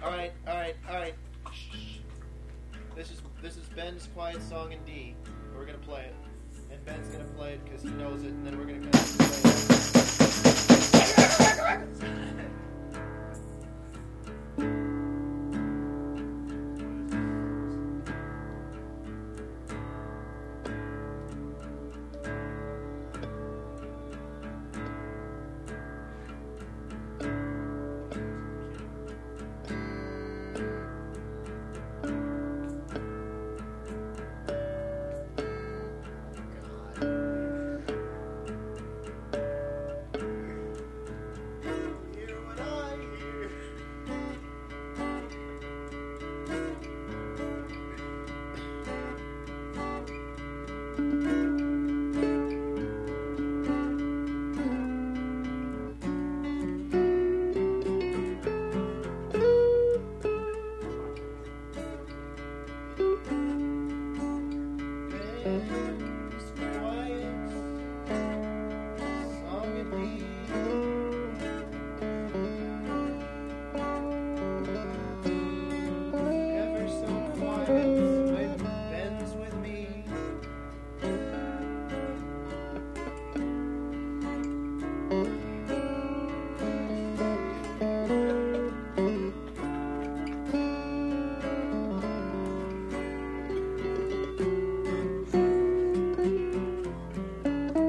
Alright. Shh. This is Ben's quiet song in D. We're gonna play it. And Ben's gonna play it because he knows it, and then we're gonna play it.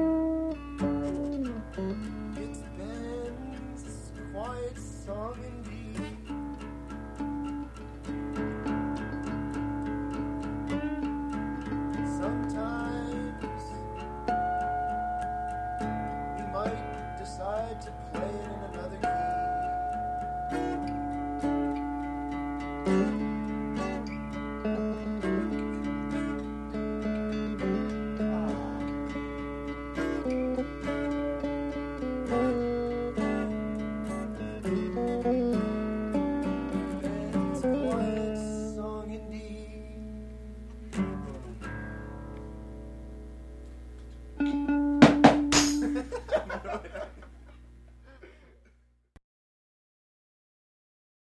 It's Ben's quiet song in D.